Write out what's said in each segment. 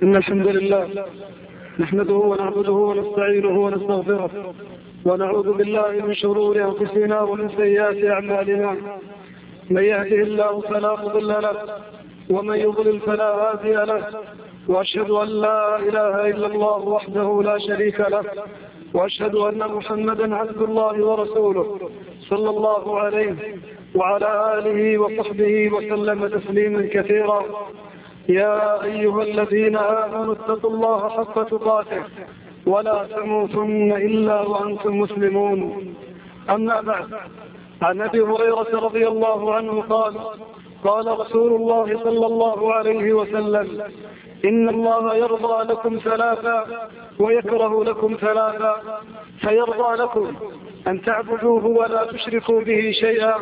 إن الحمد لله نحمده ونعبده ونستعينه ونستغفره ونعوذ بالله من شرور أنفسنا ومن سيئات أعمالنا. من يهده الله فلا مضل له ومن يضلل فلا هادي له، وأشهد أن لا إله إلا الله وحده لا شريك له، وأشهد أن محمدا عبد الله ورسوله صلى الله عليه وعلى آله وصحبه وسلم تسليما كثيرا. يا أيها الذين آمنوا اتقوا الله حق تقاته ولا تموتن إلا وأنتم مسلمون. أما بعد، عن أبي هريرة رضي الله عنه قال رسول الله صلى الله عليه وسلم: إن الله يرضى لكم ثلاثا ويكره لكم ثلاثا، فيرضى لكم أن تعبدوه ولا تشركوا به شيئا،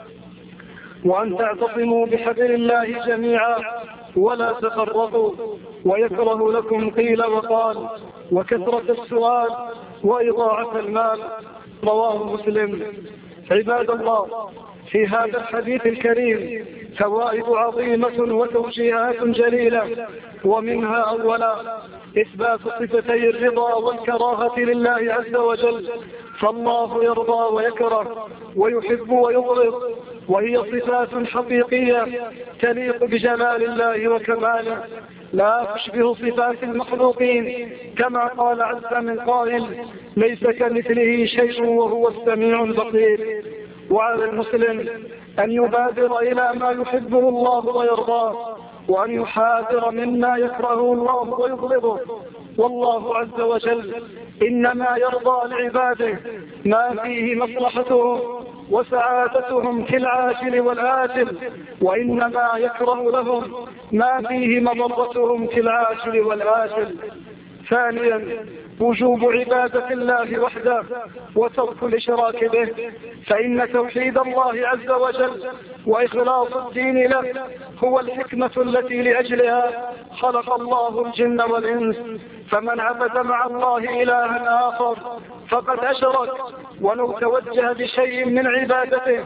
وأن تعتصموا بحبل الله جميعا ولا تفرقوا، ويكره لكم قيل وقال وكثرة السؤال وإضاعة المال. رواه مسلم. عباد الله، في هذا الحديث الكريم فوائد عظيمة وتوجيهات جليلة، ومنها أولا إثبات صفتي الرضا والكراهة لله عز وجل، فالله يرضى ويكره ويحب ويبغض، وهي صفات حقيقية تليق بجلال الله وكماله، لا تشبه صفات المخلوقين، كما قال عز من قائل: ليس كمثله شيء وهو السميع البصير. وعلى المسلم أن يبادر إلى ما يحبه الله ويرضاه، وأن يحاذر مما يكرهه الله ويبغضه. والله عز وجل إنما يرضى لعباده ما فيه مصلحتهم وسعادتهم في العاجل والآجل، وإنما يكره لهم ما فيه مضرتهم في العاجل والآجل. ثانيا، وجوب عبادة الله وحده وترك الإشراك به، فإن توحيد الله عز وجل وإخلاص الدين له هو الحكمة التي لأجلها خلق الله الجن والإنس، فمن عبد مع الله إلها آخر فقد أشرك، ولو توجه بشيء من عبادته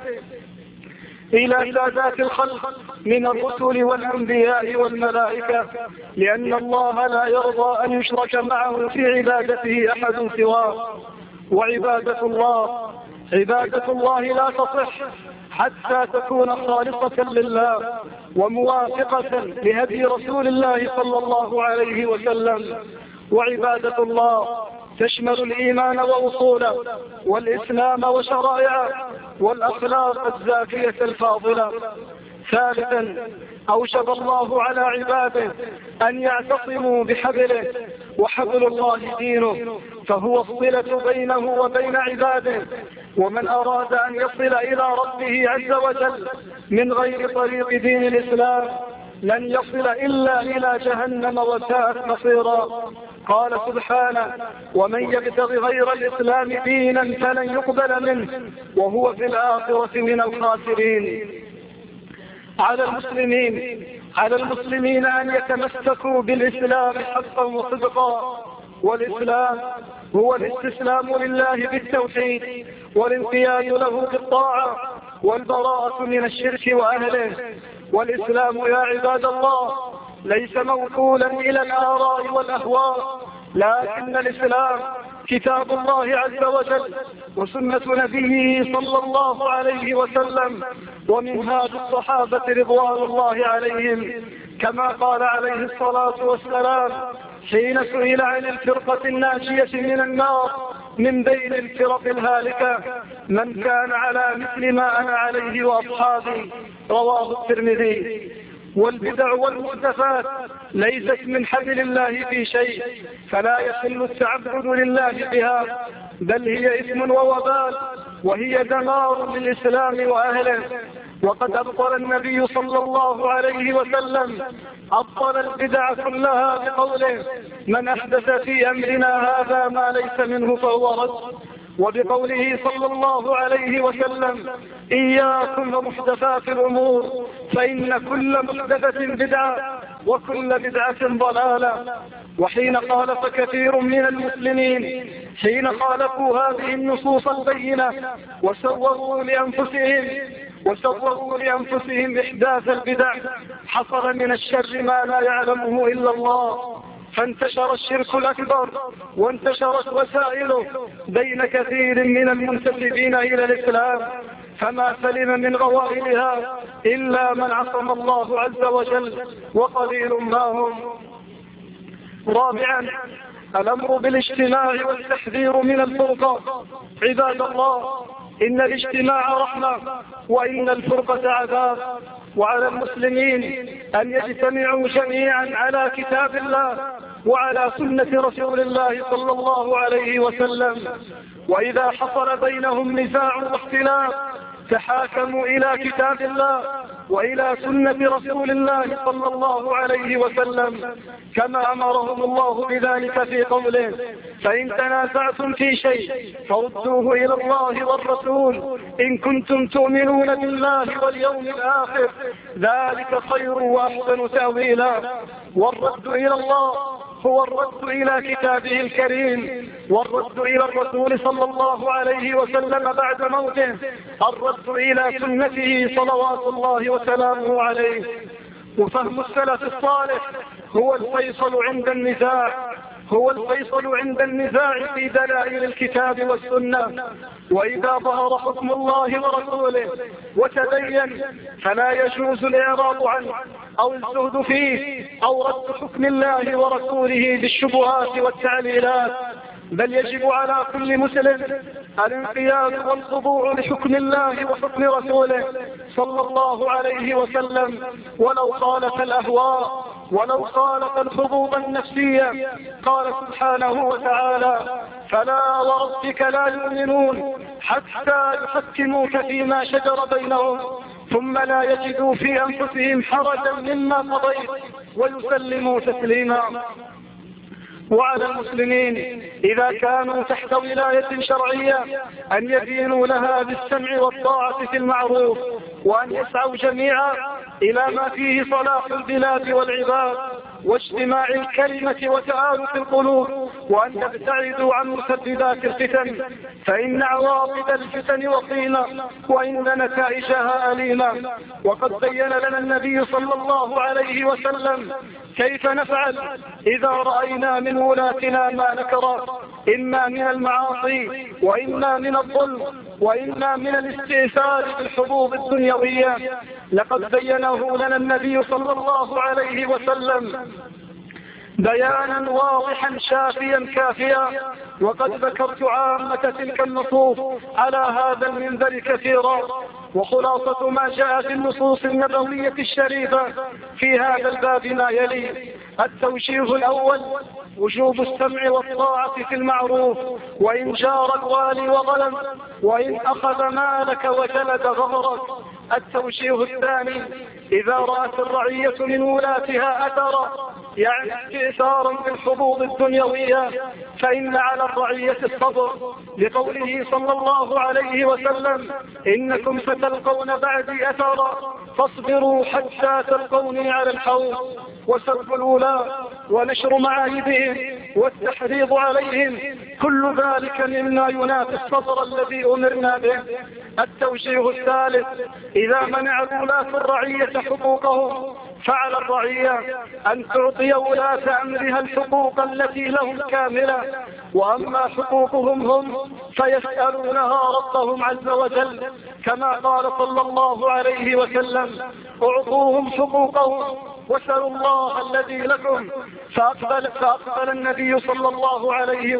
إلى سادات الخلق من الرسل والأنبياء والملائكة، لأن الله لا يرضى أن يشرك معه في عبادته أحد سواه. وعبادة الله لا تصح حتى تكون خالصة لله وموافقة لهدي رسول الله صلى الله عليه وسلم. وعبادة الله تشمل الإيمان وأصوله، والإسلام وشرائعه، والأخلاق الزاكية الفاضلة. ثالثا، أوجب الله على عباده أن يعتصموا بحبله، وحبل الله دينه، فهو الصلة بينه وبين عباده. ومن أراد أن يصل إلى ربه عز وجل من غير طريق دين الإسلام لن يصل إلا إلى جهنم وساءت مصيرا. قال سبحانه: ومن يبتغ غير الإسلام دينا فلن يقبل منه وهو في الآخرة من الخاسرين. على المسلمين أن يتمسكوا بالإسلام حقا وصدقا. والإسلام هو الاستسلام لله بالتوحيد والانقياد له بالطاعة والبراءة من الشرك وأهله. والإسلام يا عباد الله ليس موكولا إلى الآراء والأهواء، لكن الإسلام كتاب الله عز وجل وسنة نبيه صلى الله عليه وسلم ومنهاج الصحابة رضوان الله عليهم، كما قال عليه الصلاة والسلام حين سئل عن الفرقة الناجية من النار من بين الفرق الهالكة: من كان على مثل ما أنا عليه وأصحابي. رواه الترمذي. والبدع والمحدثات ليست من حبل الله في شيء، فلا يحل التعبد لله بها، بل هي إثم ووبال، وهي دمار للإسلام وأهله. وقد أبطل النبي صلى الله عليه وسلم البدع كلها بقوله: من أحدث في أمرنا هذا ما ليس منه فهو رد. وبقوله صلى الله عليه وسلم: إياكم ومحدثات الأمور فإن كل محدثة بدعة وكل بدعة ضلالة. وحين خالف كثير من المسلمين حين خالفوا هذه النصوص البينة وسوغوا لأنفسهم وسووا لأنفسهم إحداث البدع. حصل من الشر ما لا يعلمه إلا الله، فانتشر الشرك الأكبر وانتشرت وسائله بين كثير من المنتسبين إلى الإسلام، فما سلم من غوائلها إلا من عصم الله عز وجل، وقليل ما هم. رابعا، الأمر بالاجتماع والتحذير من الفرقة. عباد الله، إن الاجتماع رحمة وإن الفرقة عذاب، وعلى المسلمين أن يجتمعوا جميعا على كتاب الله وعلى سنة رسول الله صلى الله عليه وسلم، وإذا حصل بينهم نزاع واختلاف تحاكموا إلى كتاب الله وإلى سنة رسول الله صلى الله عليه وسلم، كما أمرهم الله بذلك في قوله: فإن تنازعتم في شيء فردوه إلى الله والرسول إن كنتم تؤمنون بالله واليوم الآخر، ذلك خير وأحسن تأويلا. والرد إلى الله هو الرد إلى كتابه الكريم، والرد إلى الرسول صلى الله عليه وسلم بعد موته، الرد إلى سنته صلوات الله وسلامه عليه. وفهم السلف الصالح هو الفيصل عند النزاع، هو الفيصل عند النزاع في دلائل الكتاب والسنة. وإذا ظهر حكم الله ورسوله وتبين فلا يجوز الإعراض عنه أو الزهد فيه أو رد حكم الله ورسوله بالشبهات والتعليلات، بل يجب على كل مسلم الانقياد والخضوع لحكم الله وحكم رسوله صلى الله عليه وسلم، ولو خالف الأهواء ولو خالف الحظوظ النفسية. قال سبحانه وتعالى: فلا وربك لا يؤمنون حتى يحكموك فيما شجر بينهم ثم لا يجدوا في أنفسهم حرجا مما قضيت ويسلموا تسليما. وعلى المسلمين إذا كانوا تحت ولاية شرعية أن يدينوا لها بالسمع والطاعة في المعروف، وأن يسعوا جميعا إلى ما فيه صلاح البلاد والعباد واجتماع الكلمة وتآلف القلوب، وأن يبتعدوا عن مسببات الفتن، فإن عواقب الفتن وخيمة وإن نتائجها أليمة. وقد بين لنا النبي صلى الله عليه وسلم كيف نفعل إذا رأينا من ولاتنا ما نكره، إما من المعاصي وإما من الظلم وإما من الاستئثار بالحظوظ الدنيوية. لقد بينه لنا النبي صلى الله عليه وسلم بيانا واضحا شافيا كافيا، وقد ذكرت عامة تلك النصوص على هذا المنبر كثيرا. وخلاصة ما جاء في النصوص النبوية الشريفة في هذا الباب ما يلي: التوجيه الأول وجوب السمع والطاعة في المعروف وإن جار الوالي وظلم وإن أخذ مالك وجلد غمرك. التوجيه الثاني: إذا رأت الرعية من ولاتها أثرا، يعني استئثارا بالحظوظ الدنيوية، فإن على الرعية الصبر، لقوله صلى الله عليه وسلم: إنكم ستلقون بعدي أثرا فاصبروا حتى تلقوني على الحوض. وسب الولاة ونشر معايبهم والتحريض عليهم، كل ذلك مما ينافي الصبر الذي أمرنا به. التوجيه الثالث: إذا منع الولاة الرعية حقوقهم فعلى الرعية أن تعطي ولاة أمرها الحقوق التي لهم كاملة، وأما حقوقهم هم فيسألونها ربهم عز وجل، كما قال صلى الله عليه وسلم: اعطوهم حقوقهم واسألوا الله الذي لكم. فأقبل النبي صلى الله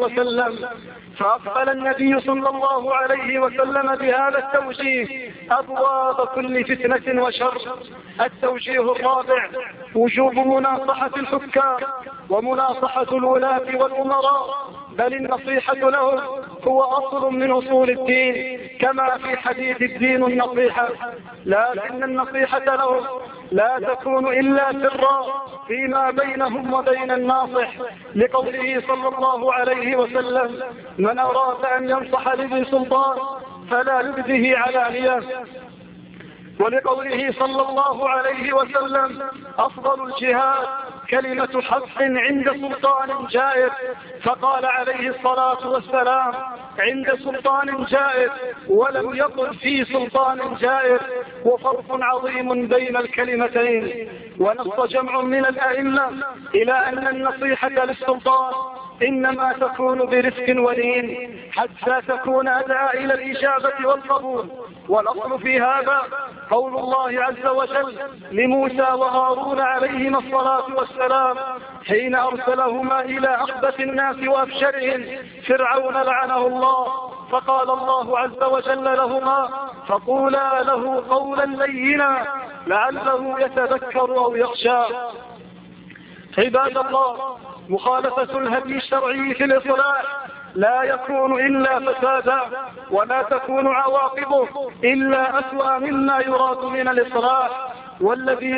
عليه وسلم بهذا التوجيه أبواب كل فتنة وشر. التوجيه الرابع: وجوب مناصحة الحكام ومناصحة الولاة والأمراء، بل النصيحة لهم هو أصل من أصول الدين، كما في حديث الدين النصيحة. لكن النصيحة لهم لا تكون إلا سرا فيما بينهم وبين الناصح، لقوله صلى الله عليه وسلم: من أراد أن ينصح لذي سلطان فلا يبده علانية. ولقوله صلى الله عليه وسلم: أفضل الجهاد كلمة حق عند سلطان جائر. فقال عليه الصلاة والسلام: عند سلطان جائر، ولم يقل في سلطان جائر. وفرق عظيم بين الكلمتين. ونص جمع من الأئمة إلى أن النصيحة للسلطان إنما تكون برفق ولين حتى تكون أدعى إلى الإجابة والقبول. والأصل في هذا قول الله عز وجل لموسى وهارون عليهما الصلاة والسلام حين أرسلهما إلى أخبث الناس وأفشرهم فرعون لعنه الله، فقال الله عز وجل لهما: فقولا له قولا لينا لعله يتذكر أو يخشى. عباد الله، مخالفة الهدي الشرعي في الإصلاح لا يكون إلا فسادا، ولا تكون عواقبه إلا أسوأ مما يراد من الإصلاح. والذين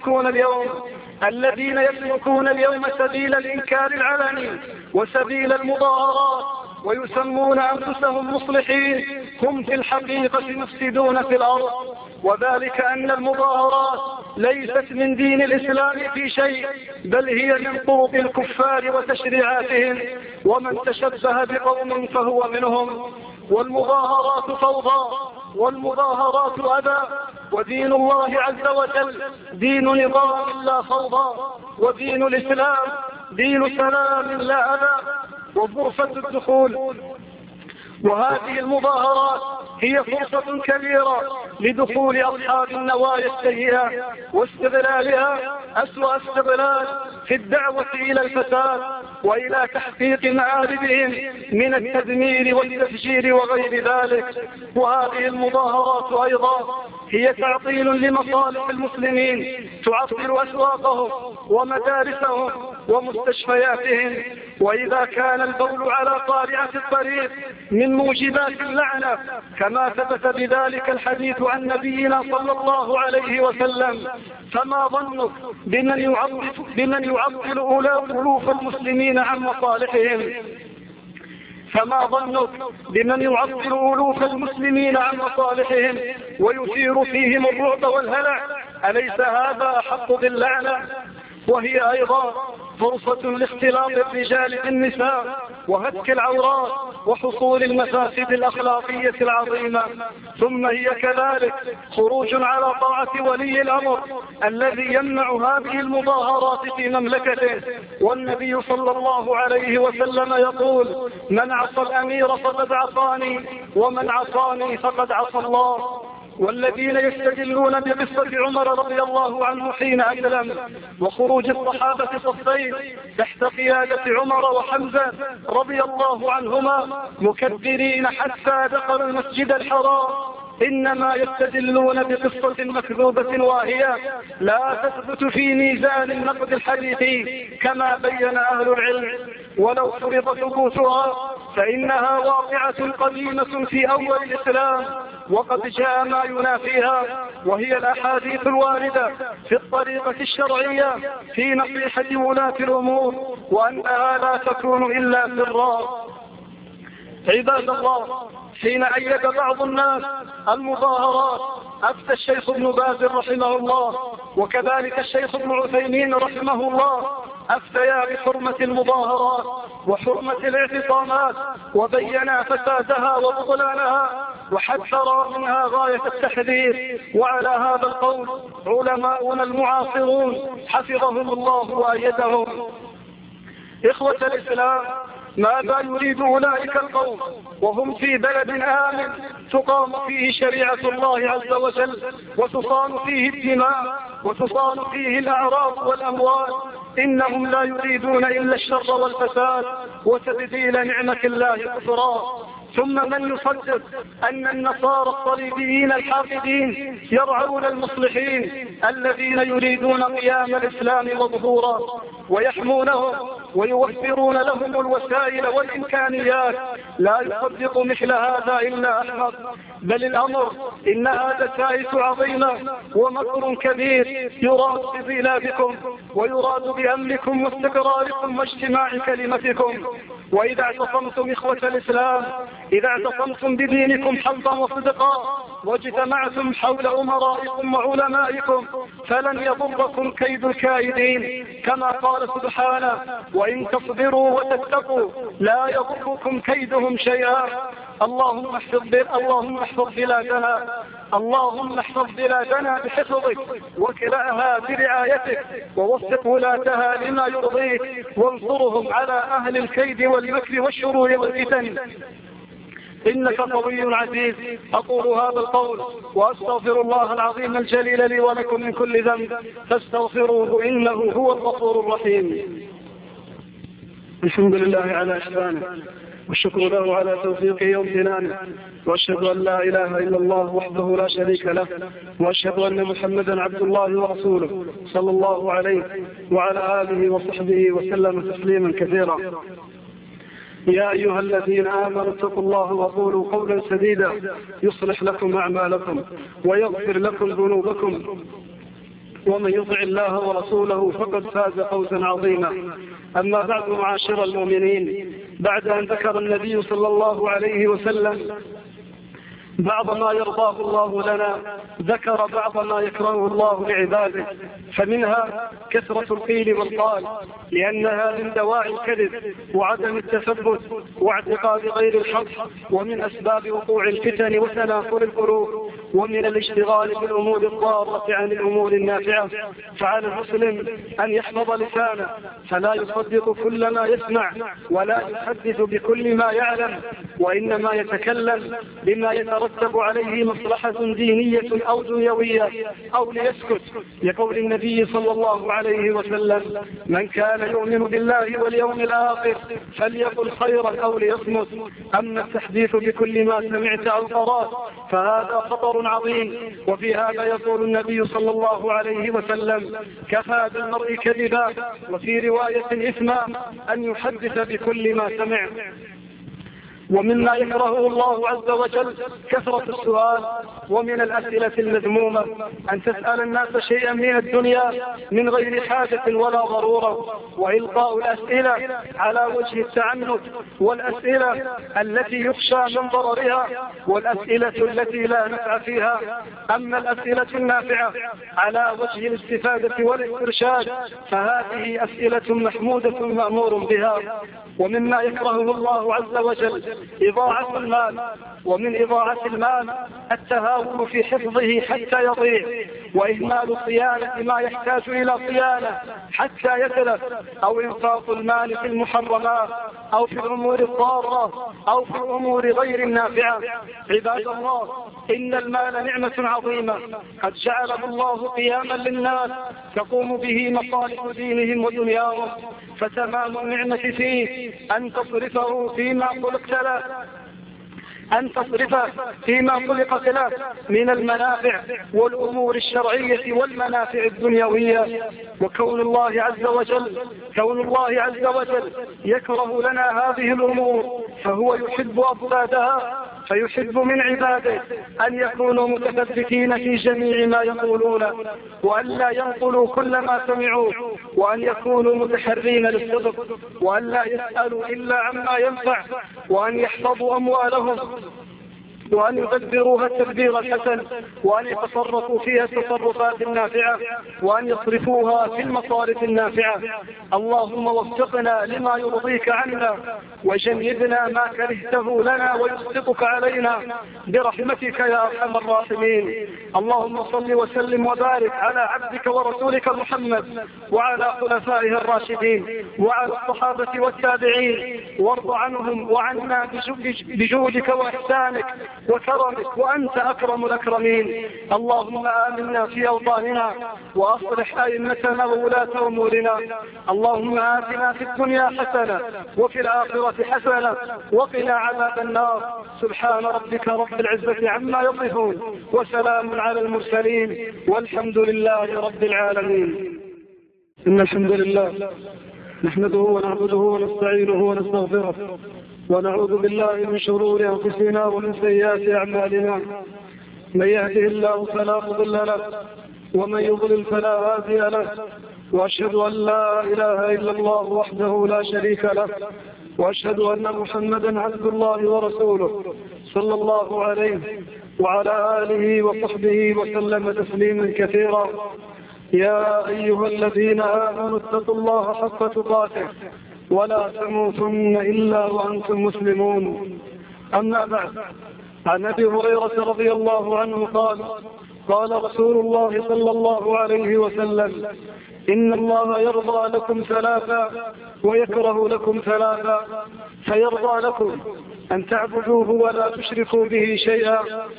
يسلكون اليوم سبيل الإنكار العلني وسبيل المظاهرات ويسمون أنفسهم مصلحين هم في الحقيقة مفسدون في الأرض. وذلك أن المظاهرات ليست من دين الإسلام في شيء، بل هي من طرق الكفار وتشريعاتهم، ومن تشبه بقوم فهو منهم. والمظاهرات فوضى، والمظاهرات أذى، ودين الله عز وجل دين نظام لا فوضى، ودين الإسلام دين سلام لا أذى وغرفة الدخول. وهذه المظاهرات هي فرصة كبيرة لدخول أصحاب النوايا السيئة واستغلالها أسوأ استغلال في الدعوة إلى الفساد وإلى تحقيق مآربهم من التدمير والتفجير وغير ذلك. وهذه المظاهرات أيضا هي تعطيل لمصالح المسلمين، تعطل أسواقهم ومدارسهم ومستشفياتهم. وإذا كان البول على قارعة الطريق من موجبات اللعنة كما ثبت بذلك الحديث عن نبينا صلى الله عليه وسلم، فما ظنك بمن يعطل ألوف المسلمين عن مصالحهم؟ فما ظنك بمن يعطل ألوف المسلمين عن مصالحهم ويثير فيهم الرعب والهلع؟ أليس هذا أحق باللعنة؟ وهي أيضا فرصة لاختلاط الرجال بالنساء وهتك العورات وحصول المفاسد الأخلاقية العظيمة. ثم هي كذلك خروج على طاعة ولي الأمر الذي يمنع هذه المظاهرات في مملكته. والنبي صلى الله عليه وسلم يقول: من عصى الأمير فقد عصاني، ومن عصاني فقد عصى الله. والذين يستدلون بقصة عمر رضي الله عنه حين أسلم وخروج الصحابة صفين تحت قيادة عمر وحمزة رضي الله عنهما مكبرين حتى دخلوا المسجد الحرام، إنما يستدلون بقصة مكذوبة واهية لا تثبت في ميزان النقد الحديثي كما بين أهل العلم. ولو فرض ثبوتها فإنها واقعة قديمة في أول الإسلام، وقد جاء ما ينافيها، وهي الأحاديث الواردة في الطريقة الشرعية في نصيحة ولاة الأمور، وأنها لا تكون إلا سرا. عباد الله، حين أيد بعض الناس المظاهرات أفتى الشيخ ابن باز رحمه الله وكذلك الشيخ ابن عثيمين رحمه الله أفتيا بحرمة المظاهرات وحرمة الاعتصامات، وبينا فسادها وبطلانها وحذر منها غاية التحذير. وعلى هذا القول علماؤنا المعاصرون حفظهم الله وأيدهم. إخوة الإسلام، ماذا يريد أولئك القوم وهم في بلد آمن تقام فيه شريعة الله عز وجل وتصان فيه الدماء وتصان فيه الأعراض والأموال؟ إنهم لا يريدون إلا الشر والفساد وتبديل نعمة الله كفرا. ثم من يصدق أن النصارى الصليبيين الحاقدين يرعون المصلحين الذين يريدون قيام الإسلام وظهوره ويحمونهم ويوفرون لهم الوسائل والإمكانيات؟ لا يصدق مثل هذا إلا أحمق. بل الأمر إنها دسائس عظيمة ومكر كبير يراد ببلادكم ويراد بأمنكم واستقراركم واجتماع كلمتكم. وإذا اعتصمتم إخوة الإسلام، إذا اعتصمتم بدينكم حقا وصدقا واجتمعتم حول أمرائكم وعلمائكم فلن يضركم كيد الكائدين، كما قال سبحانه: وإن تصبروا وتتقوا لا يضركم كيدهم شيئا. اللهم احفظ بلادنا بحفظك، وكلأها برعايتك، ووفق ولاتها لما يرضيك، وانصرهم على أهل الكيد والمكر والشرور والفتن، إنك قوي عزيز. أقول هذا القول وأستغفر الله العظيم الجليل لي ولكم من كل ذنب فاستغفروه إنه هو الغفور الرحيم. الحمد لله على إحسانه، والشكر له على توفيقه وامتنانه، وأشهد أن لا إله إلا الله وحده لا شريك له، وأشهد أن محمدا عبد الله ورسوله صلى الله عليه وعلى آله وصحبه وسلم تسليما كثيرا. يا أيها الذين آمنوا اتقوا الله وقولوا قولا سديدا يصلح لكم أعمالكم ويغفر لكم ذنوبكم، ومن يطع الله ورسوله فقد فاز فوزا عظيما. أما بعد، معاشر المؤمنين، بعد أن ذكر النبي صلى الله عليه وسلم بعض ما يرضاه الله لنا، ذكر بعض ما يكرهه الله لعباده، فمنها كثرة القيل والقال، لأنها من دواعي الكذب وعدم التثبت واعتقاد غير الحق، ومن أسباب وقوع الفتن وتناقل القلوب، ومن الاشتغال بالأمور الضارة عن الأمور النافعة. فعلى المسلم أن يحفظ لسانه، فلا يصدق كل ما يسمع، ولا يحدث بكل ما يعلم، وإنما يتكلم بما يترتب عليه مصلحة دينية أو دنيوية، أو ليسكت، لقول النبي صلى الله عليه وسلم: من كان يؤمن بالله واليوم الآخر فليقل خيرا أو ليصمت. أما التحديث بكل ما سمعت أو قرأت فهذا خطر عظيم، وفي هذا يقول النبي صلى الله عليه وسلم: كفى بالمرء كذبا، وفي رواية إثما، أن يحدث بكل ما سمع. ومما يكرهه الله عز وجل كثرة السؤال، ومن الأسئلة المذمومة أن تسأل الناس شيئا من الدنيا من غير حاجة ولا ضرورة، وإلقاء الأسئلة على وجه التعنت، والأسئلة التي يخشى من ضررها، والأسئلة التي لا نفع فيها. أما الأسئلة النافعة على وجه الاستفادة والاسترشاد فهذه أسئلة محمودة مأمور بها. ومما يكرهه الله عز وجل إضاعة المال، ومن إضاعة المال التهاون في حفظه حتى يضيع، وإهمال صيانة ما يحتاج إلى صيانة حتى يتلف، أو إنفاق المال في المحرمات، أو في الأمور الضارة، أو في الأمور غير النافعة. عباد الله، إن المال نعمة عظيمة قد جعله الله قياما للناس تقوم به مصالح دينهم ودنياهم، فتمام النعمة فيه أن تصرفه فيما خلقت له من المنافع والأمور الشرعية والمنافع الدنيوية. وكون الله عز وجل يكره لنا هذه الأمور، فهو يحب أضدادها، فيحب من عباده أن يكونوا متثبتين في جميع ما يقولون، وأن لا ينقلوا كل ما سمعوا، وأن يكونوا متحرين للصدق، وأن لا يسألوا إلا عما ينفع، وأن يحفظوا أموالهم، وأن يدبروها التدبير الحسن، وأن يتصرفوا فيها التصرفات النافعة، وأن يصرفوها في المصارف النافعة. اللهم وفقنا لما يرضيك عنا، وجنبنا ما كرهته لنا ويسقطك علينا برحمتك يا أرحم الراحمين. اللهم صل وسلم وبارك على عبدك ورسولك محمد وعلى خلفائه الراشدين وعلى الصحابة والتابعين، وارض عنهم وعنا بجودك وإحسانك وكرمك، وأنت أكرم الأكرمين. اللهم آمنا في أوطاننا، وأصلح أئمتنا وولاة أمورنا. اللهم آتنا في الدنيا حسنة وفي الآخرة حسنة وقنا عذاب النار. سبحان ربك رب العزة عما يصفون، وسلام على المرسلين، والحمد لله رب العالمين. إن الحمد لله نحمده ونعبده ونستعينه ونستغفره، ونعوذ بالله من شرور أنفسنا ومن سيئات أعمالنا. من يهده الله فلا مضل له، ومن يضلل فلا هادي له، وأشهد أن لا إله إلا الله وحده لا شريك له، وأشهد أن محمدا عبد الله ورسوله صلى الله عليه وعلى آله وصحبه وسلم تسليما كثيرا. يا أيها الذين آمنوا اتقوا الله حق تقاته ولا تموتن إلا وأنتم مسلمون. أما بعد، عن أبي هريرة رضي الله عنه قال رسول الله صلى الله عليه وسلم: إن الله يرضى لكم ثلاثا ويكره لكم ثلاثا، فيرضى لكم أن تعبدوه ولا تشركوا به شيئا،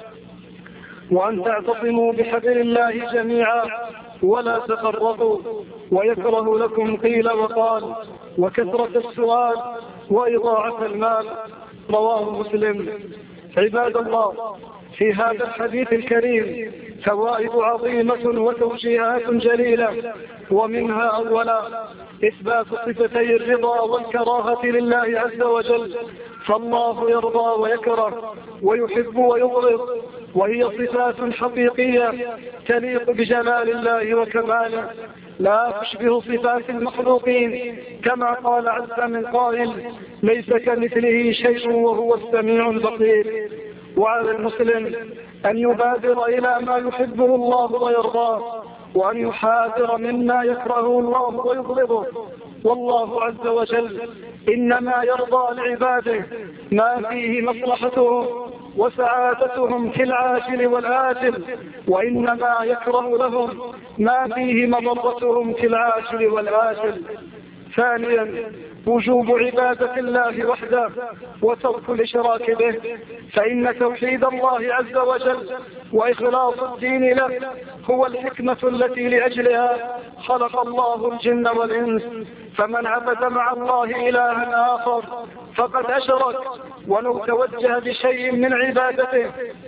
وأن تعتصموا بحبل الله جميعا ولا تفرقوا، ويكره لكم قيل وقال وكثرة السؤال وإضاعة المال. رواه مسلم. عباد الله، في هذا الحديث الكريم فوائد عظيمة وتوجيهات جليلة، ومنها أولا إثبات صفتي الرضا والكراهة لله عز وجل، فالله يرضى ويكره ويحب ويبغض، وهي صفات حقيقية تليق بجلال الله وكماله، لا تشبه صفات المخلوقين، كما قال عز من قائل: ليس كمثله شيء وهو السميع البصير. وعلى المسلم أن يبادر إلى ما يحبه الله ويرضاه، وأن يحاذر مما يكرهه الله ويبغضه. والله عز وجل إنما يرضى لعباده ما فيه مصلحتهم وسعادتهم في العاجل والآجل، وإنما يكره لهم ما فيه مضرتهم في العاجل والآجل. ثانيا، وجوب عبادة الله وحده وترك الإشراك به، فإن توحيد الله عز وجل وإخلاص الدين له هو الحكمة التي لأجلها خلق الله الجن والإنس، فمن عبد مع الله إلها آخر فقد أشرك، ولو توجه بشيء من عبادته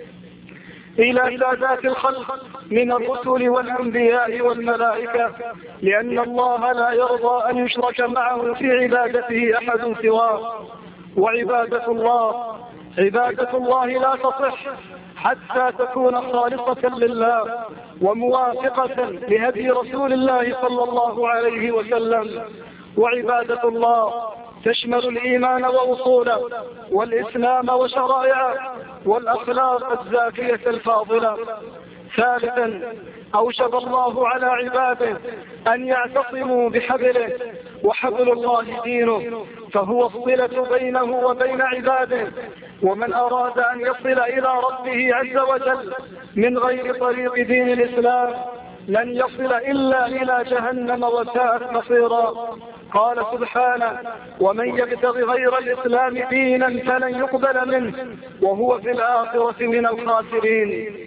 إلى سادات الخلق من الرسل والأنبياء والملائكة، لأن الله لا يرضى أن يشرك معه في عبادته أحد سواه. وعبادة الله لا تصح حتى تكون خالصة لله وموافقة لهدي رسول الله صلى الله عليه وسلم. وعبادة الله تشمل الإيمان وأصوله، والإسلام وشرائعه، والأخلاق الزاكية الفاضلة. ثالثا، أوجب الله على عباده أن يعتصموا بحبله، وحبل الله دينه، فهو الصلة بينه وبين عباده. ومن أراد أن يصل إلى ربه عز وجل من غير طريق دين الإسلام لن يصل إلا إلى جهنم وساءت مصيرا. قال سبحانه: ومن يبتغي غير الإسلام دينا فلن يقبل منه وهو في الآخرة من الخاسرين.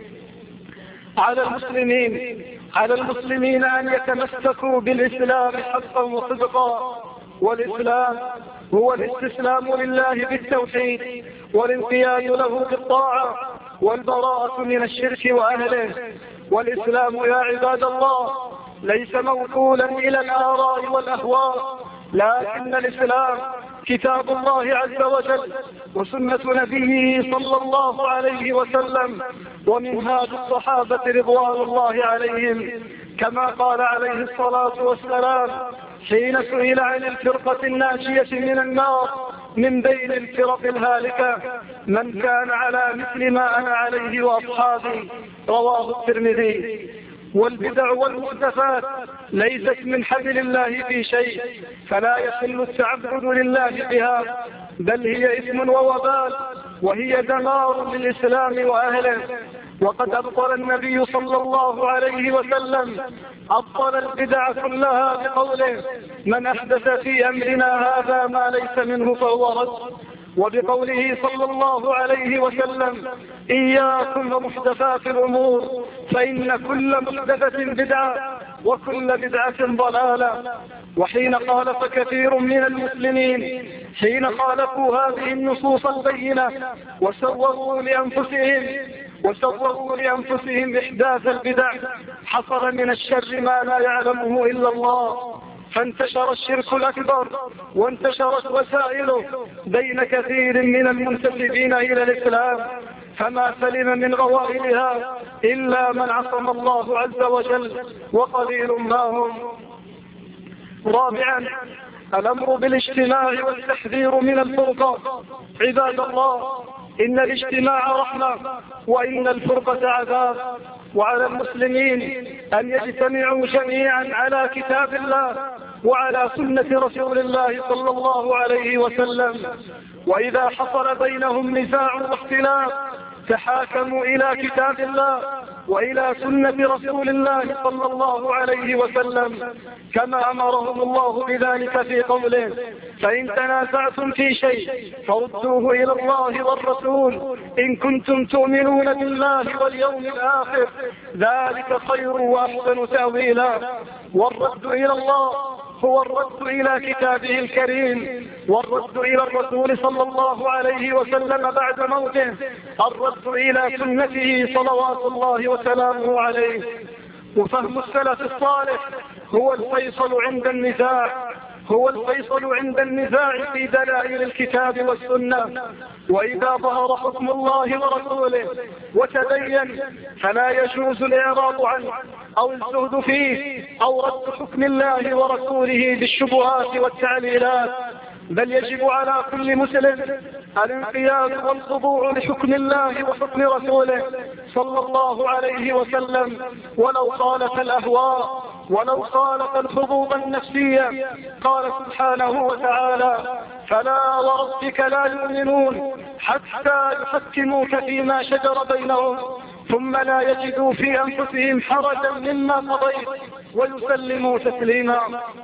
على المسلمين أن يتمسكوا بالإسلام حقا وصدقا، والإسلام هو الاستسلام لله بالتوحيد والانقياد له بالطاعة والبراءة من الشرك وأهله. والإسلام يا عباد الله ليس موكولا إلى الآراء والأهواء، لكن الإسلام كتاب الله عز وجل وسنة نبيه صلى الله عليه وسلم ومنهاج الصحابة رضوان الله عليهم، كما قال عليه الصلاة والسلام حين سئل عن الفرقة الناجية من النار من بين الفرق الهالكة: من كان على مثل ما أنا عليه وأصحابي. رواه الترمذي. والبدع والمحدثات ليست من حبل الله في شيء، فلا يحل التعبد لله بها، بل هي إثم ووبال، وهي دمار للإسلام وأهله. وقد أبطل النبي صلى الله عليه وسلم البدع كلها بقوله: من أحدث في أمرنا هذا ما ليس منه فهو رد. وبقوله صلى الله عليه وسلم: إياكم ومحدثات الأمور فإن كل محدثة بدعة وكل بدعة ضلالة. وحين خالف كثير من المسلمين حين خالفوا هذه النصوص البينة وسوغوا لأنفسهم إحداث البدع، حصل من الشر ما لا يعلمه إلا الله، فانتشر الشرك الأكبر وانتشرت وسائله بين كثير من المنتسبين إلى الإسلام، فما سلم من غوائلها إلا من عصم الله عز وجل، وقليل ما هم. رابعا، الأمر بالاجتماع والتحذير من الفرقة. عباد الله، إن الاجتماع رحمة وإن الفرقة عذاب. وعلى المسلمين أن يجتمعوا جميعا على كتاب الله وعلى سنة رسول الله صلى الله عليه وسلم، وإذا حصل بينهم نزاع واختلاف تحاكموا إلى كتاب الله وإلى سنة رسول الله صلى الله عليه وسلم كما أمرهم الله بذلك في قوله: فإن تنازعتم في شيء فردوه إلى الله والرسول إن كنتم تؤمنون بالله واليوم الآخر ذلك خير وأحسن تأويلا. والرد إلى الله هو الرد إلى كتابه الكريم، والرد إلى الرسول صلى الله عليه وسلم بعد موته، الرد إلى سنته صلوات الله وسلامه عليه. وفهم السلف الصالح هو الفيصل عند النزاع، هو الفيصل عند النزاع في دلائل الكتاب والسنة. وإذا ظهر حكم الله ورسوله وتبين فلا يجوز الإعراض عنه أو الزهد فيه أو رد حكم الله ورسوله بالشبهات والتعليلات، بل يجب على كل مسلم الانقياد والخضوع لحكم الله وحكم رسوله صلى الله عليه وسلم ولو خالف الأهواء ولو خالف الحظوظ النفسية. قال سبحانه وتعالى: فلا وربك لا يؤمنون حتى يحكموك فيما شجر بينهم ثم لا يجدوا في أنفسهم حرجا مما قضيت ويسلموا تسليما.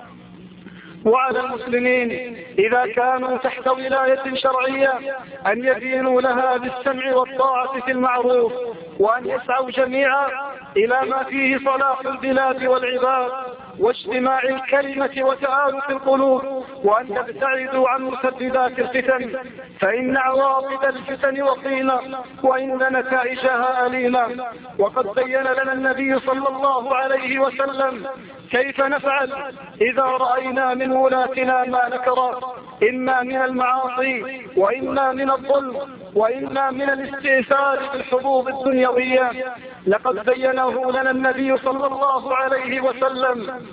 وعلى المسلمين إذا كانوا تحت ولاية شرعية أن يدينوا لها بالسمع والطاعة في المعروف، وأن يسعوا جميعا إلى ما فيه صلاح البلاد والعباد واجتماع الكلمة وتآلف القلوب، وأن تبتعدوا عن مسببات الفتن، فإن عواقب الفتن وقيمة وإن نتائجها أليمة. وقد بين لنا النبي صلى الله عليه وسلم كيف نفعل إذا رأينا من ولاتنا ما نكره، إما من المعاصي وإما من الظلم وإما من الاستئثار بالحظوظ الدنيوية. لقد بينه لنا النبي صلى الله عليه وسلم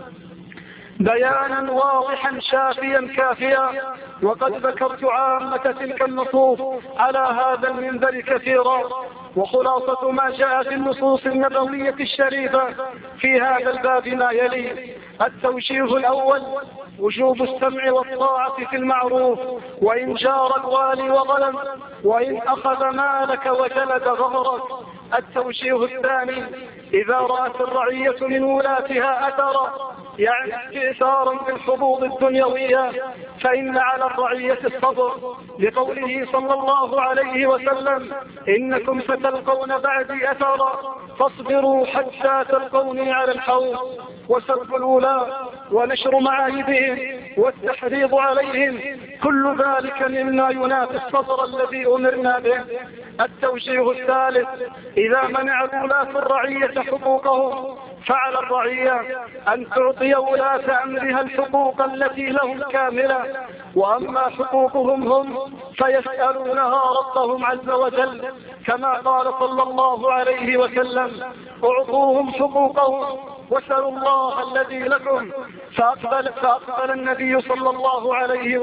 بيانا واضحا شافيا كافيا، وقد ذكرت عامة تلك النصوص على هذا المنبر كثيرا. وخلاصة ما جاء في النصوص النبوية الشريفة في هذا الباب ما يلي: التوجيه الأول وجوب السمع والطاعة في المعروف وإن جار الوالي وظلم وإن أخذ مالك وجلد ظهرك. التوجيه الثاني: إذا رأت الرعية من ولاتها أثرا يعني استئثارا بالحظوظ الدنيوية فإن على الرعية الصبر، لقوله صلى الله عليه وسلم: إنكم ستلقون بعدي أثرا فاصبروا حتى تلقوني على الحوض. وسب الولاة ونشر معايبهم والتحريض عليهم كل ذلك مما ينافي الصبر الذي أمرنا به. التوجيه الثالث: إذا منع الولاة الرعية حقوقهم فعلى الرعية أن تعطي ولاة أمرها الحقوق التي لهم كاملة، وأما حقوقهم هم فيسألونها ربهم عز وجل، كما قال صلى الله عليه وسلم: اعطوهم حقوقهم واسألوا الله الذي لكم. فأقبل النبي صلى الله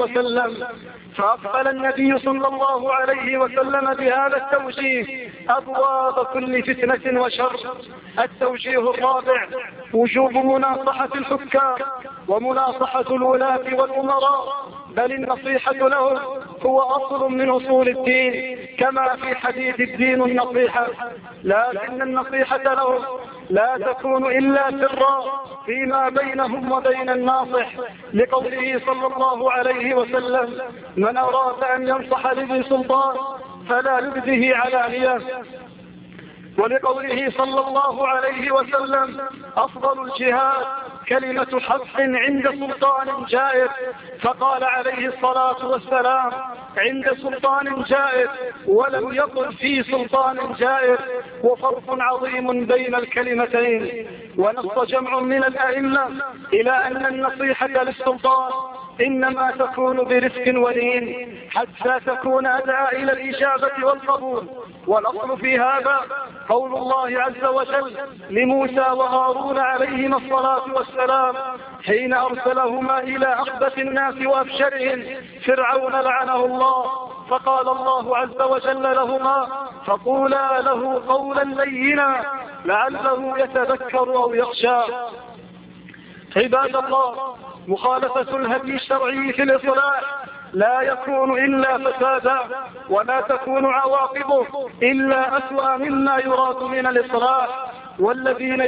عليه وسلم بهذا التوجيه أبواب كل فتنة وشر. التوجيه الرابع: وجوب مناصحة الحكام ومناصحة الولاة والأمراء، بل النصيحة لهم هو أصل من أصول الدين، كما في حديث الدين النصيحة. لكن النصيحة لهم لا تكون إلا سرا فيما بينهم وبين الناصح، لقوله صلى الله عليه وسلم: من أراد أن ينصح لذي سلطان فلا يبده علانية. ولقوله صلى الله عليه وسلم: أفضل الجهاد كلمة حق عند سلطان جائر. فقال عليه الصلاة والسلام: عند سلطان جائر، ولم يقل في سلطان جائر، وفرق عظيم بين الكلمتين. ونص جمع من الأئمة إلى أن النصيحة للسلطان إنما تكون برفق ولين حتى تكون أدعى إلى الإجابة والقبول. والأصل في هذا قول الله عز وجل لموسى وهارون عليهما الصلاة والسلام حين أرسلهما إلى أخبث الناس وأفشرهم فرعون لعنه الله، فقال الله عز وجل لهما: فقولا له قولا لينا لعله يتذكر أو يخشى. عباد الله، مخالفة الهدي الشرعي في الإصلاح لا يكون إلا فسادا، ولا تكون عواقبه إلا أسوأ مما يراد من الإصلاح. والذين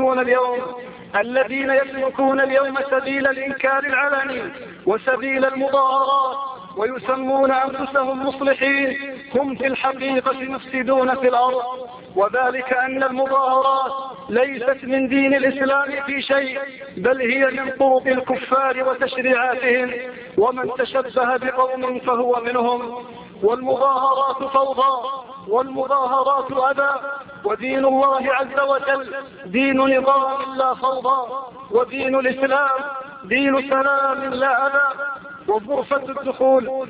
يسلكون اليوم سبيل الإنكار العلني وسبيل المظاهرات ويسمون أنفسهم مصلحين هم في الحقيقة مفسدون في الأرض، وذلك أن المظاهرات ليست من دين الإسلام في شيء، بل هي من طرق الكفار وتشريعاتهم، ومن تشبه بقوم فهو منهم. والمظاهرات فوضى، والمظاهرات أذى، ودين الله عز وجل دين نظام لا فوضى، ودين الإسلام دين سلام لا أذى وغرفة الدخول.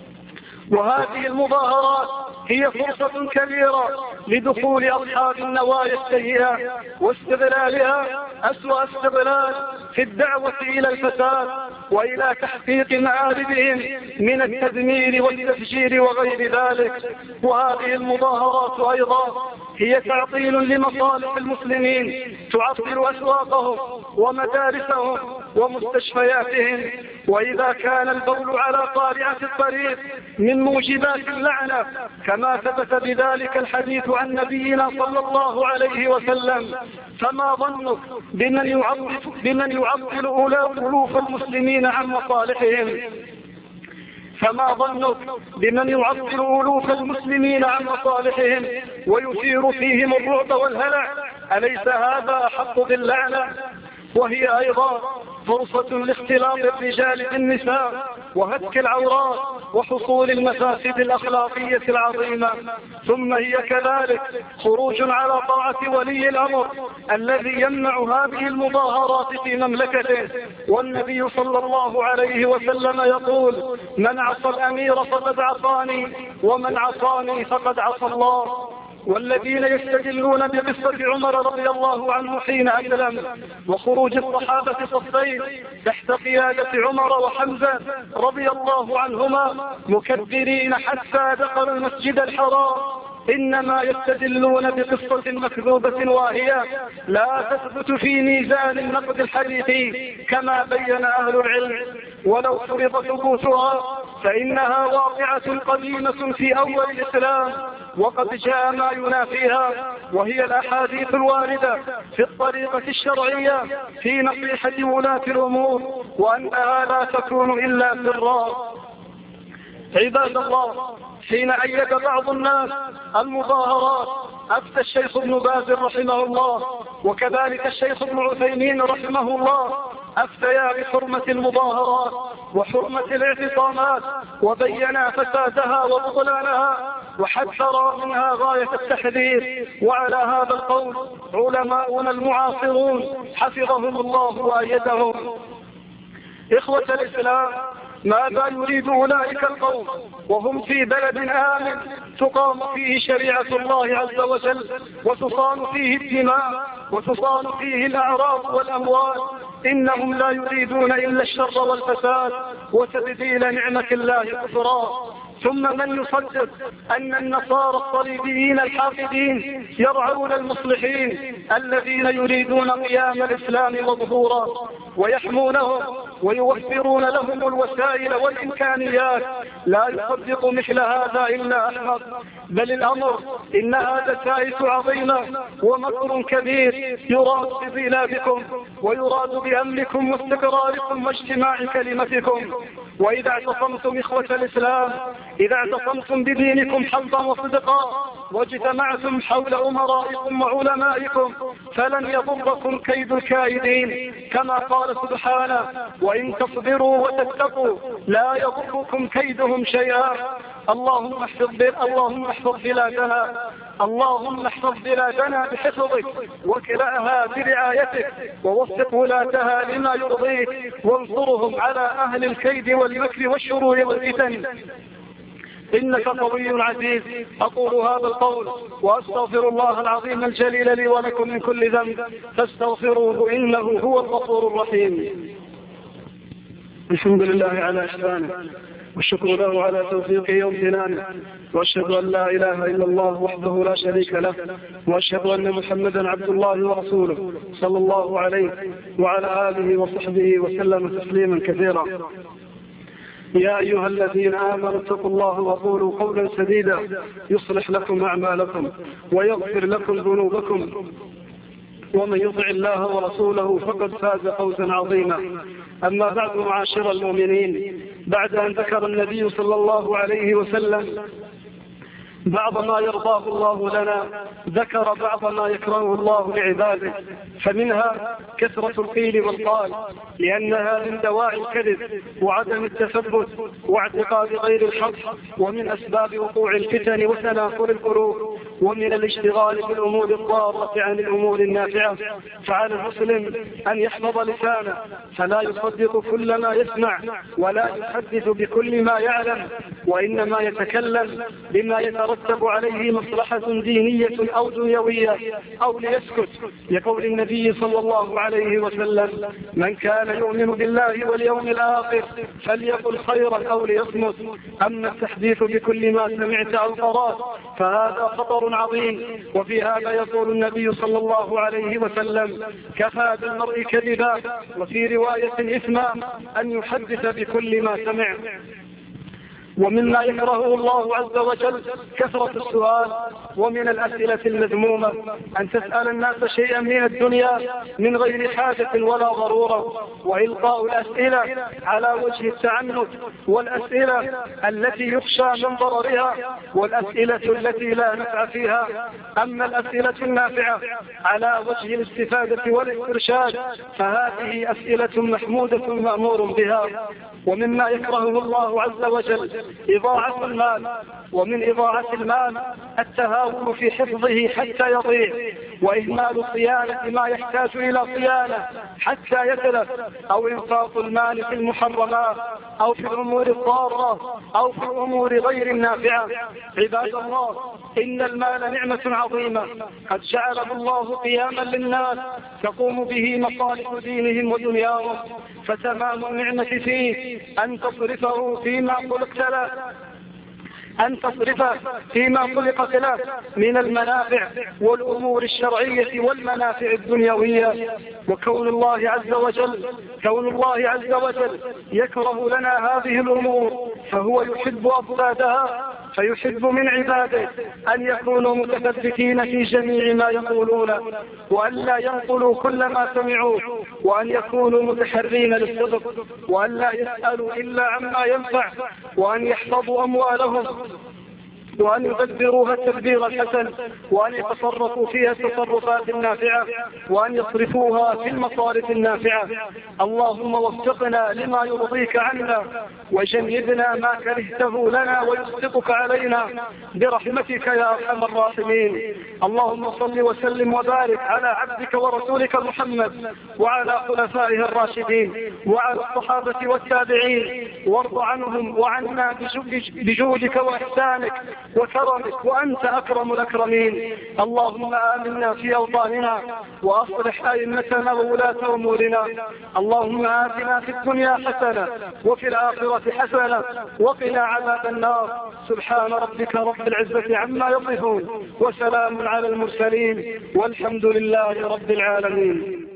وهذه المظاهرات هي فرصة كبيرة لدخول أصحاب النوايا السيئة واستغلالها أسوأ استغلال في الدعوة إلى الفساد وإلى تحقيق مآربهم من التدمير والتفجير وغير ذلك. وهذه المظاهرات أيضا هي تعطيل لمصالح المسلمين، تعطل أسواقهم ومدارسهم ومستشفياتهم. وإذا كان البول على قارعة الطريق من موجبات اللعنة كما ثبت بذلك الحديث عن نبينا صلى الله عليه وسلم، فما ظنك بمن يعطل ألوف المسلمين عن مصالحهم؟ فما ظنك بمن يعطل ألوف المسلمين عن مصالحهم ويثير فيهم الرعب والهلع؟ أليس هذا أحق باللعنة؟ وهي أيضا فرصة لاختلاط الرجال بالنساء وهتك العورات وحصول المفاسد الأخلاقية العظيمة. ثم هي كذلك خروج على طاعة ولي الأمر الذي يمنع هذه المظاهرات في مملكته. والنبي صلى الله عليه وسلم يقول: من عصى الأمير فقد عصاني، ومن عصاني فقد عصى الله. والذين يستدلون بقصة عمر رضي الله عنه حين أسلم وخروج الصحابة صفين تحت قيادة عمر وحمزة رضي الله عنهما مكبرين حتى دخلوا المسجد الحرام، إنما يستدلون بقصة مكذوبة واهية لا تثبت في ميزان النقد الحديثي كما بين أهل العلم، ولو فرض ثبوتها فإنها واقعة قديمة في أول الإسلام وقد جاء ما ينافيها، وهي الأحاديث الواردة في الطريقة الشرعية في نصيحة ولاة الأمور، وأنها لا تكون إلا سرا. عباد الله، حين أيد بعض الناس المظاهرات أفتى الشيخ ابن باز رحمه الله وكذلك الشيخ ابن عثيمين رحمه الله أفتيا بحرمة المظاهرات وحرمة الاعتصامات، وبينا فسادها وبطلانها وحذر منها غاية التحذير. وعلى هذا القول علماؤنا المعاصرون حفظهم الله وأيدهم. إخوة الإسلام، ماذا يريد أولئك القوم وهم في بلد آمن تقام فيه شريعة الله عز وجل وتصان فيه الدماء وتصان فيه الأعراض والأموال؟ إنهم لا يريدون إلا الشر والفساد وتبديل نعمة الله كفرا. ثم من يصدق أن النصارى الصليبيين الحاقدين يرعون المصلحين الذين يريدون قيام الإسلام وظهوره ويحمونهم ويوفرون لهم الوسائل والإمكانيات؟ لا يصدق مثل هذا إلا أحمق. بل الأمر إنها دسائس عظيمة ومكر كبير يراد ببلادكم ويراد بأمنكم واستقراركم واجتماع كلمتكم. وإذا اعتصمتم إخوة الإسلام، إذا اعتصمتم بدينكم حظا وصدقا واجتمعتم حول أمرائكم وعلمائكم فلن يضركم كيد الكائدين، كما قال سبحانه: وإن تصبروا وتتقوا لا يضركم كيدهم شيئا. اللهم احفظ بلادنا بحفظك وكلاها برعايتك، ووفق ولاتها لما يرضيك، وانصرهم على أهل الكيد والمكر والشرور والفتن، إنك قوي عزيز. أقول هذا القول وأستغفر الله العظيم الجليل لي ولكم من كل ذنب فاستغفروه إنه هو الغفور الرحيم. الحمد لله على إحسانه، والشكر له على توفيقه وامتنانه، وأشهد أن لا إله إلا الله وحده لا شريك له، وأشهد أن محمدا عبد الله ورسوله صلى الله عليه وعلى آله وصحبه وسلم تسليما كثيرا. يا أيها الذين آمنوا اتقوا الله وقولوا قولا سديدا يصلح لكم أعمالكم ويغفر لكم ذنوبكم، ومن يطع الله ورسوله فقد فاز فوزا عظيما. أما بعد، معاشر المؤمنين، بعد أن ذكر النبي صلى الله عليه وسلم بعض ما يرضاه الله لنا، ذكر بعض ما يكرهه الله لعباده، فمنها كثرة القيل والقال، لأنها من دواعي الكذب وعدم التثبت واعتقاد غير الحق، ومن أسباب وقوع الفتن وتنافر القلوب، ومن الاشتغال بالأمور الضارة عن الأمور النافعة. فعلى المسلم أن يحفظ لسانه، فلا يصدق كل ما يسمع، ولا يحدث بكل ما يعلم، وإنما يتكلم بما يترتب عليه مصلحة دينية أو دنيوية، أو ليسكت، لقول النبي صلى الله عليه وسلم: من كان يؤمن بالله واليوم الآخر فليقل خيرا أو ليصمت. أما التحديث بكل ما سمعت أو قرأت فهذا خطر عظيم، وفي هذا يقول النبي صلى الله عليه وسلم: كفى بالمرء كذبا، وفي رواية إثما، أن يحدث بكل ما سمع. ومما يكرهه الله عز وجل كثرة السؤال، ومن الأسئلة المذمومة أن تسأل الناس شيئا من الدنيا من غير حاجة ولا ضرورة، وإلقاء الأسئلة على وجه التعنت، والأسئلة التي يخشى من ضررها، والأسئلة التي لا نفع فيها. أما الأسئلة النافعة على وجه الاستفادة والاسترشاد فهذه أسئلة محمودة مأمور بها. ومما يكرهه الله عز وجل إضاعة المال، ومن إضاعة المال التهاون في حفظه حتى يضيع، وإهمال صيانة ما يحتاج إلى صيانة حتى يتلف، أو إنفاق المال في المحرمات، أو في الأمور الضارة، أو في الأمور غير النافعة. عباد الله، إن المال نعمة عظيمة قد جعله الله قياما للناس تقوم به مصالح دينهم ودنياهم، فتمام النعمة فيه أن تصرفه فيما خلقت له، من المنافع والأمور الشرعية والمنافع الدنيوية. وكون الله عز وجل يكره لنا هذه الأمور، فهو يحب أفرادها، فيحب من عباده أن يكونوا متثبتين في جميع ما يقولون، وأن لا ينقلوا كل ما سمعوه، وأن يكونوا متحرين للصدق، وأن لا يسألوا إلا عما ينفع، وأن يحفظوا أموالهم، وأن يدبروها التدبير الحسن، وأن يتصرفوا فيها التصرفات النافعة، وأن يصرفوها في المصارف النافعة. اللهم وفقنا لما يرضيك عنا، وجنبنا ما كرهته لنا ويصدقك علينا برحمتك يا أرحم الراحمين. اللهم صل وسلم وبارك على عبدك ورسولك محمد وعلى خلفائه الراشدين وعلى الصحابة والتابعين، وارض عنهم وعنا بجودك وإحسانك وكرمك، وأنت أكرم الأكرمين. اللهم آمنا في أوطاننا، وأصلح أئمتنا وولاة أمورنا. اللهم آتنا في الدنيا حسنة وفي الآخرة حسنة وقنا عذاب النار. سبحان ربك رب العزة عما يصفون، وسلام على المرسلين، والحمد لله رب العالمين.